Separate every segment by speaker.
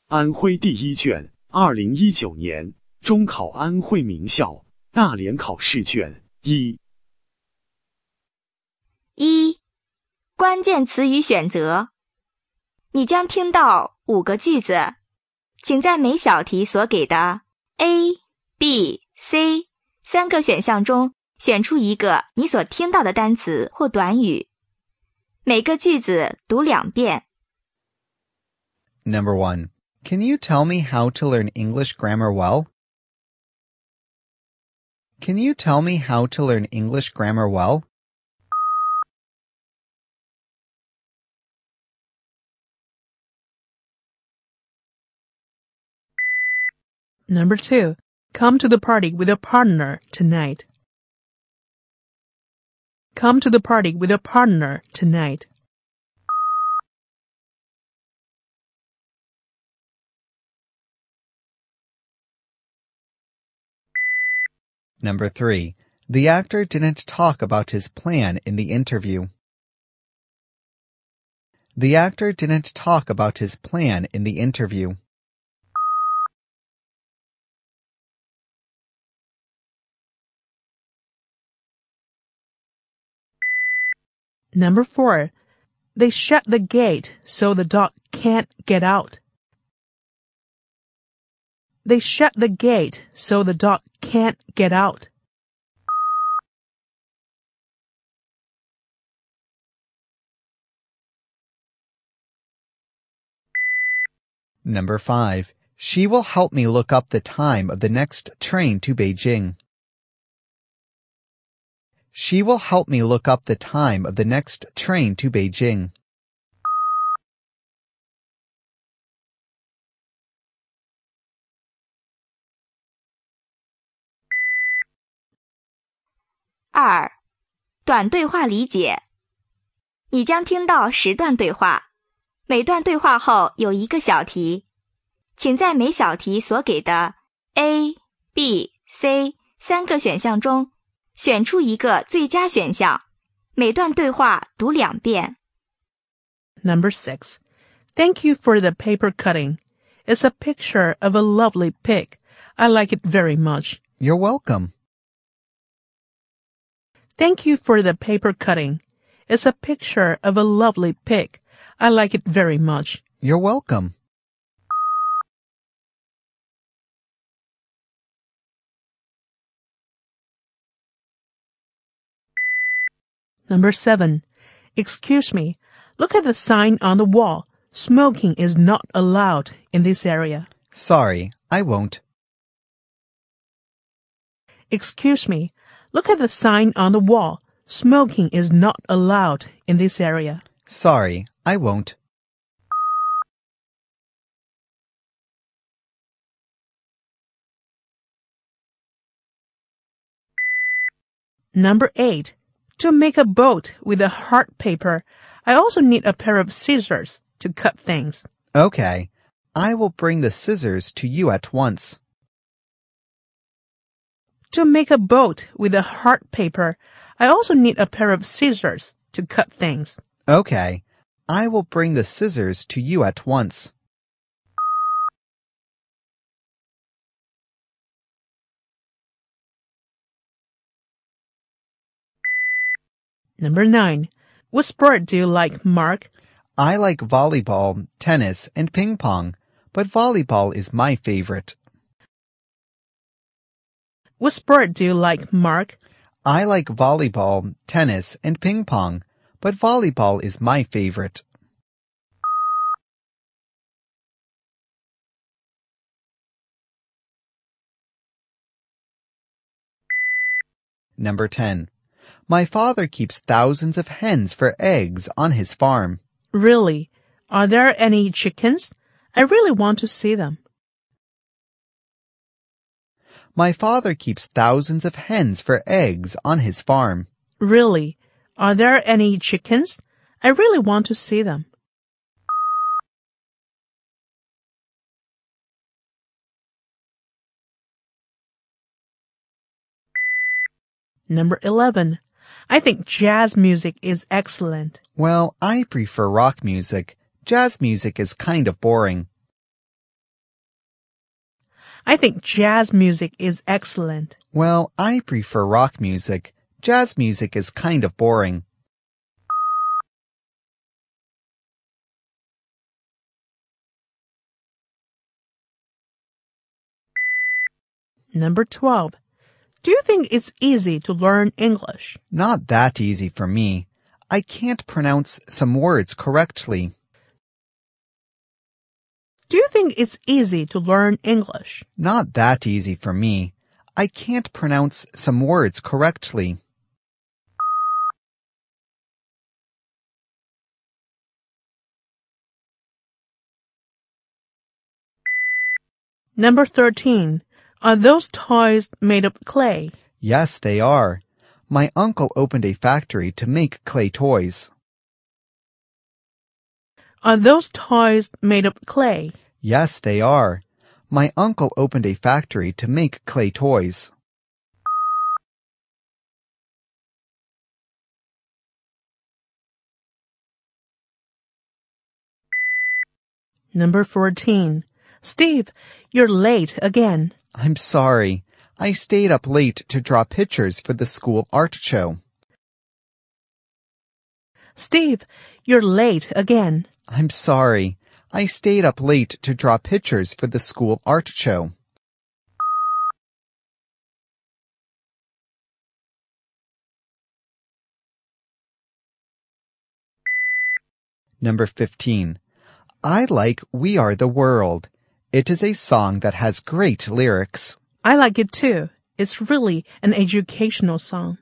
Speaker 1: 安徽第一卷2019年中考安徽名校大连考试卷1。
Speaker 2: 关键词语选择。你将听到5个句子，请在每小题所给的 A、B、C 3个选项中选出一个你所听到的单词或短语。每个句子读2遍。
Speaker 3: Number 1. Can you tell me how to learn English grammar well? Can you tell me how to learn English grammar well?
Speaker 4: Number 2. Come to the party with a partner tonight. Come to the party with a partner tonight.
Speaker 3: Number 3. The actor didn't talk about his plan in the interview. The actor didn't talk about his plan in the interview.
Speaker 4: Number 4. They shut the gate so the dog can't get out. They shut the gate so the dog can't get out.
Speaker 3: Number 5. She will help me look up the time of the next train to Beijing. She will help me look up the time of the next train to Beijing.
Speaker 2: 2. 短对话理解。你将听到10段对话，每段对话后有1个小题，请在每小题所给的 A、B、C 3个选项中选出一个最佳选项，每段对话读2遍。
Speaker 4: Number 6. Thank you for the paper cutting. It's a picture of a lovely pig. I like it very much.
Speaker 3: You're welcome.
Speaker 4: Thank you for the paper cutting. It's a picture of a lovely pig. I like it very much.
Speaker 3: You're welcome.
Speaker 4: Number 7. Excuse me. Look at the sign on the wall. Smoking is not allowed in this area.
Speaker 3: Sorry, I won't.
Speaker 4: Excuse me. Look at the sign on the wall. Smoking is not allowed in this area.
Speaker 3: Sorry, I won't.
Speaker 4: Number 8. To make a boat with a hard paper, I also need a pair of scissors to cut things.
Speaker 3: Okay, I will bring the scissors to you at once.
Speaker 4: To make a boat with a hard paper, I also need a pair of scissors to cut things.
Speaker 3: Okay, I will bring the scissors to you at once.
Speaker 4: Number 9. What sport do you like, Mark?
Speaker 3: I like volleyball, tennis, and ping pong, but volleyball is my favorite.
Speaker 4: What sport do you like, Mark?
Speaker 3: I like volleyball, tennis, and ping pong, but volleyball is my favorite. Number 10. My father keeps thousands of hens for eggs on his farm.
Speaker 4: Really? Are there any chickens? I really want to see them.
Speaker 3: My father keeps thousands of hens for eggs on his farm.
Speaker 4: Really? Are there any chickens? I really want to see them. Number 11. I think jazz music is excellent.
Speaker 3: Well, I prefer rock music. Jazz music is kind of boring.
Speaker 4: I think jazz music is excellent.
Speaker 3: Well, I prefer rock music. Jazz music is kind of boring.
Speaker 4: Number 12. Do you think it's easy to learn English?
Speaker 3: Not that easy for me. I can't pronounce some words correctly.
Speaker 4: Do you think it's easy to learn English?
Speaker 3: Not that easy for me. I can't pronounce some words correctly.
Speaker 4: Number 13. Are those toys made of clay?
Speaker 3: Yes, they are. My uncle opened a factory to make clay toys.
Speaker 4: Are those toys made of clay?
Speaker 3: Yes, they are. My uncle opened a factory to make clay toys.
Speaker 4: Number 14. Steve, you're late again.
Speaker 3: I'm sorry. I stayed up late to draw pictures for the school art show.
Speaker 4: Steve, you're late again.
Speaker 3: I'm sorry. I stayed up late to draw pictures for the school art show. Number 15. I like We Are the World. It is a song that has great lyrics.
Speaker 4: I like it too. It's really an educational song.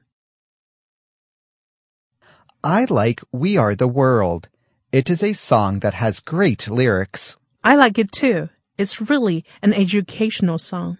Speaker 3: I like We Are the World. It is a song that has great lyrics.
Speaker 4: I like it too. It's really an educational song.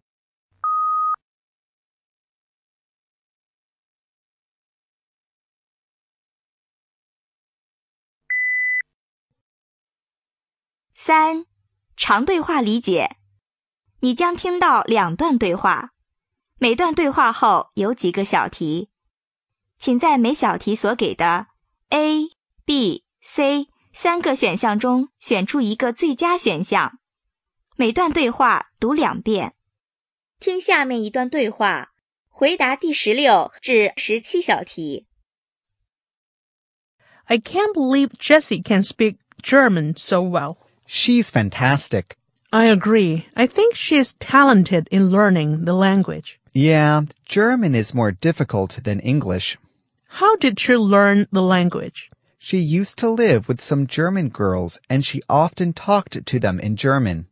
Speaker 2: 3. 长对话理解。你将听到2段对话，每段对话后有几个小题，请在每小题所给的 A、B、C 3个选项中选出一个最佳选项。每段对话读2遍。听下面一段对话，回答第16至17小题。
Speaker 4: I can't believe Jessie can speak German so well.
Speaker 3: She's fantastic.
Speaker 4: I agree. I think she is talented in learning the language.
Speaker 3: Yeah, German is more difficult than English.
Speaker 4: How did she learn the language?
Speaker 3: She used to live with some German girls, and she often talked to them in German.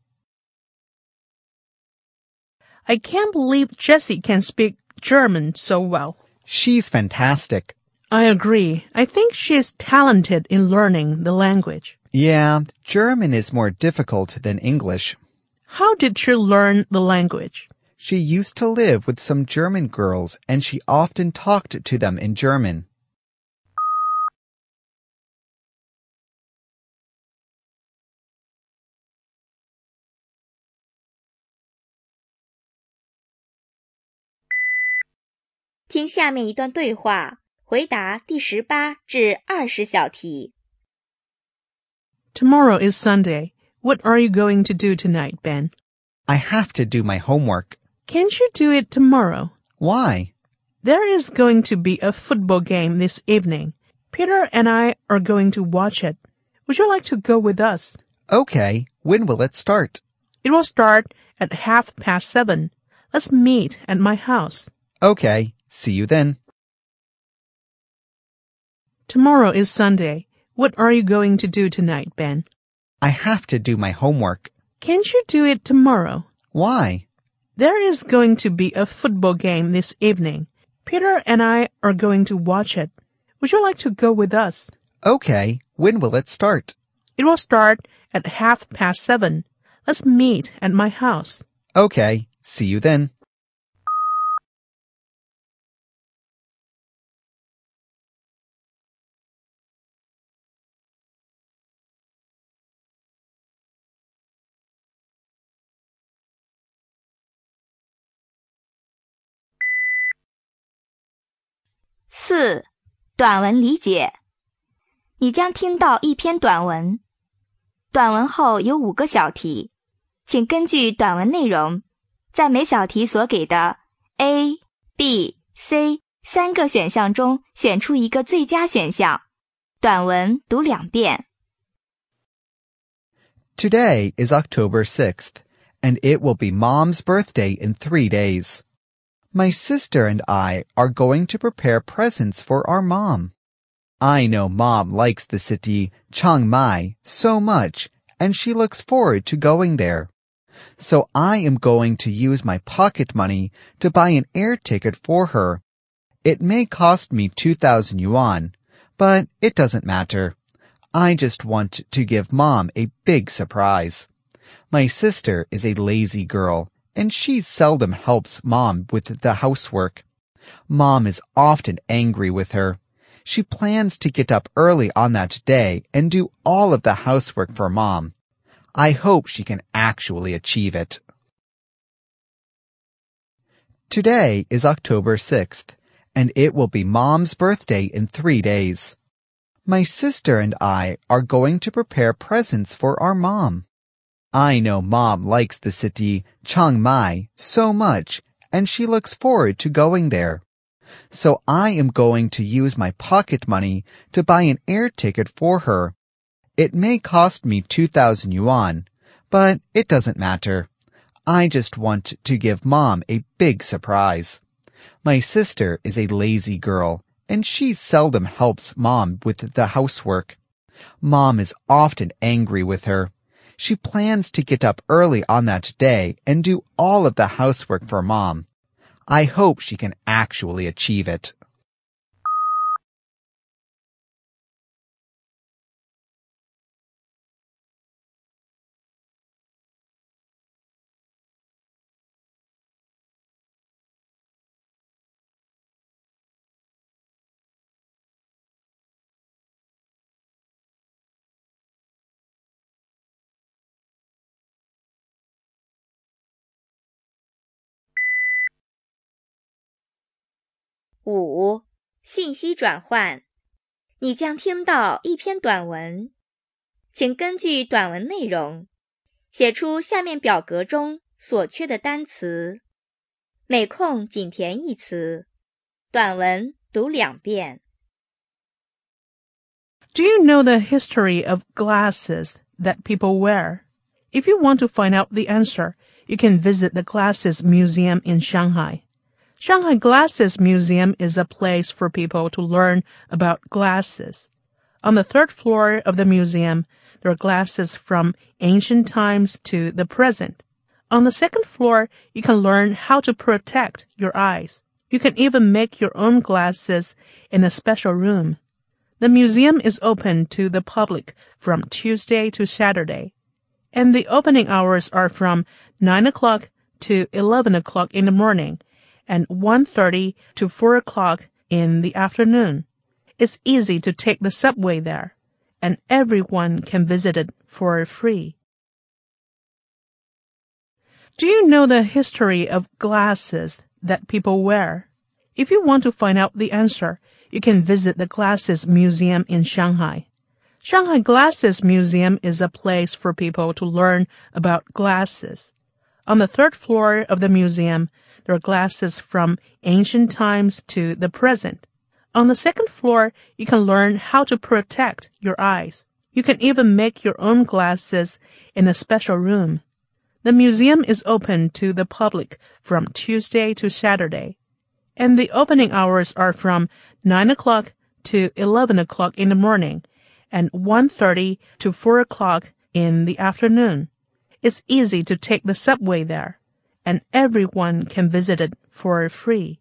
Speaker 4: I can't believe Jessie can speak German so well.
Speaker 3: She's fantastic.
Speaker 4: I agree. I think she is talented in learning the language.
Speaker 3: Yeah, German is more difficult than English.
Speaker 4: How did she learn the language?
Speaker 3: She used to live with some German girls, and she often talked to them in German.
Speaker 2: "听下面一段对话，回答第18至20小题。
Speaker 4: Tomorrow is Sunday. What are you going to do tonight, Ben?
Speaker 3: I have to do my homework.
Speaker 4: Can't you do it tomorrow?
Speaker 3: Why?
Speaker 4: There is going to be a football game this evening. Peter and I are going to watch it. Would you like to go with us?
Speaker 3: Okay, when will it start?
Speaker 4: It will start at 7:30. Let's meet at my house.
Speaker 3: Okay, see you then.
Speaker 4: Tomorrow is Sunday. What are you going to do tonight, Ben?
Speaker 3: I have to do my homework.
Speaker 4: Can't you do it tomorrow?
Speaker 3: Why?
Speaker 4: There is going to be a football game this evening. Peter and I are going to watch it. Would you like to go with us?
Speaker 3: Okay, when will it start?
Speaker 4: It will start at 7:30. Let's meet at my house.
Speaker 3: Okay, see you then.
Speaker 2: 4. 短文理解。你将听到一篇短文，短文后有5个小题， 请根据短文内容，在每小题所给的 A、B、C 3个选项中选出一个最佳选项。短文读2遍。
Speaker 3: Today is October 6th, and it will be Mom's birthday in 3 days. My sister and I are going to prepare presents for our mom. I know Mom likes the city, Chiang Mai, so much, and she looks forward to going there. So I am going to use my pocket money to buy an air ticket for her. It may cost me 2,000 yuan, but it doesn't matter. I just want to give Mom a big surprise. My sister is a lazy girl, and she seldom helps Mom with the housework. Mom is often angry with her. She plans to get up early on that day and do all of the housework for Mom. I hope she can actually achieve it. Today is October 6th, and it will be Mom's birthday in 3 days. My sister and I are going to prepare presents for our mom. I know Mom likes the city, Chiang Mai, so much, and she looks forward to going there. So I am going to use my pocket money to buy an air ticket for her. It may cost me 2,000 yuan, but it doesn't matter. I just want to give Mom a big surprise. My sister is a lazy girl, and she seldom helps Mom with the housework. Mom is often angry with her. She plans to get up early on that day and do all of the housework for Mom. I hope she can actually achieve it.
Speaker 2: 5. 信息转换。你将听到一篇短文，请根据短文内容，写出下面表格中所缺的单词，每空仅填一词。短文读2遍。
Speaker 4: Do you know the history of glasses that people wear? If you want to find out the answer, you can visit the Glasses Museum in Shanghai. Shanghai Glasses Museum is a place for people to learn about glasses. On the 3rd floor of the museum, there are glasses from ancient times to the present. On the 2nd floor, you can learn how to protect your eyes. You can even make your own glasses in a special room. The museum is open to the public from Tuesday to Saturday, and the opening hours are from 9 o'clock to 11 o'clock in the morning, and 1:30 to 4 o'clock in the afternoon. It's easy to take the subway there, and everyone can visit it for free. Do you know the history of glasses that people wear? If you want to find out the answer, you can visit the Glasses Museum in Shanghai. Shanghai Glasses Museum is a place for people to learn about glasses. On the 3rd floor of the museum, there are glasses from ancient times to the present. On the 2nd floor, you can learn how to protect your eyes. You can even make your own glasses in a special room. The museum is open to the public from Tuesday to Saturday, and the opening hours are from 9 o'clock to 11 o'clock in the morning, and 1:30 to 4 o'clock in the afternoon. It's easy to take the subway there, and everyone can visit it for free.